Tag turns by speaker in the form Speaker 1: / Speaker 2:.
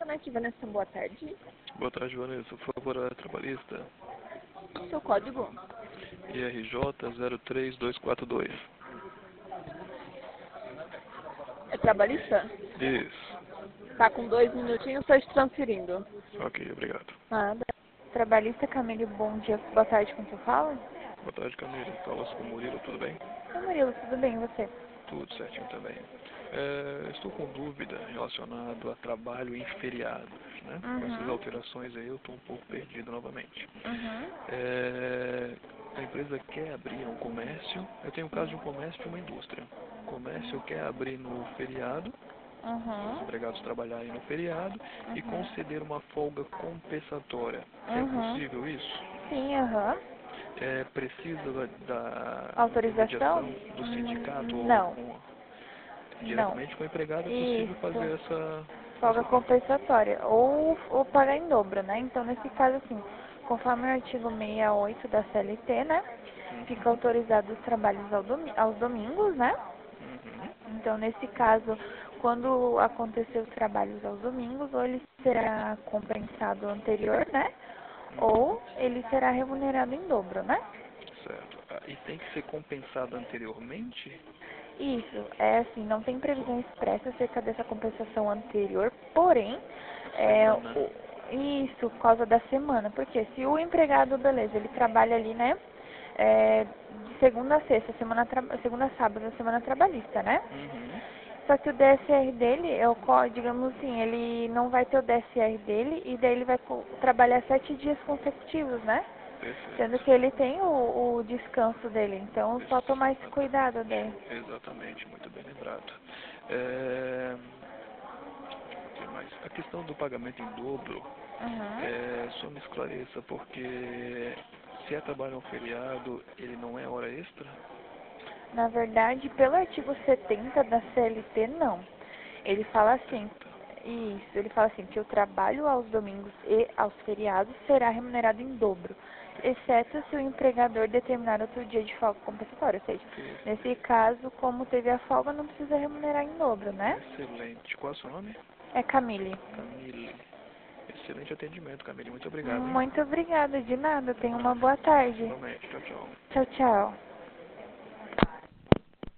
Speaker 1: Lanchonete Vanessa, boa tarde.
Speaker 2: Boa tarde, Vanessa. Por favor, a trabalhista.
Speaker 1: Seu código?
Speaker 2: IRJ 03242.
Speaker 1: É trabalhista?
Speaker 2: Isso.
Speaker 1: Tá com 2 minutinhos, estou te transferindo.
Speaker 2: Ok, obrigado.
Speaker 1: Nada. Trabalhista Camille, bom dia, boa tarde, como você fala?
Speaker 2: Boa tarde, Camila. Falas com o Murilo, tudo bem?
Speaker 1: Oi, Murilo, tudo bem, e você?
Speaker 2: Tudo certinho também. Estou com dúvida relacionado a trabalho em feriados, né? Com essas alterações aí eu estou um pouco perdido novamente. A empresa quer abrir um comércio, eu tenho o caso de um comércio e uma indústria. O comércio quer abrir no feriado, os empregados trabalharem no feriado e conceder uma folga compensatória. É possível isso?
Speaker 1: Sim,
Speaker 2: Precisa da
Speaker 1: Autorização?
Speaker 2: mediação do sindicato
Speaker 1: Não.
Speaker 2: diretamente com o empregado? É possível fazer essa
Speaker 1: Folga compensatória ou pagar em dobro, né? Então, nesse caso, assim, conforme o artigo 68 da CLT, né? Fica autorizado os trabalhos aos domingos, né? Então, nesse caso, quando acontecer os trabalhos aos domingos, ou ele será compensado anterior, né? Ou ele será remunerado em dobro, né?
Speaker 2: Certo. E tem que ser compensado anteriormente?
Speaker 1: Isso, é assim, não tem previsão expressa acerca dessa compensação anterior, porém, isso por causa da semana, porque se o empregado, beleza, ele trabalha ali, né, de segunda a sexta, segunda a sábado, a semana trabalhista, né? Só que o DSR dele, digamos assim, ele não vai ter o DSR dele e daí ele vai trabalhar 7 dias consecutivos, né?
Speaker 2: Perfeito.
Speaker 1: Sendo que ele tem o descanso dele, então só tomar esse cuidado daí.
Speaker 2: Exatamente, muito bem lembrado. O que mais? A questão do pagamento em dobro, só me esclareça, porque se é trabalho no feriado, ele não é hora extra?
Speaker 1: Na verdade, pelo artigo 70 da CLT, não. Ele fala assim, ele fala assim, que o trabalho aos domingos e aos feriados será remunerado em dobro, exceto se o empregador determinar outro dia de folga compensatória. Ou seja, nesse caso, como teve a folga, não precisa remunerar em dobro, né?
Speaker 2: Excelente. Qual é o seu nome?
Speaker 1: É Camille.
Speaker 2: Camille. Excelente atendimento, Camille. Muito obrigado, hein?
Speaker 1: Muito obrigada, de nada. Tenha uma boa tarde.
Speaker 2: Igualmente. Tchau, tchau.
Speaker 1: Tchau, tchau.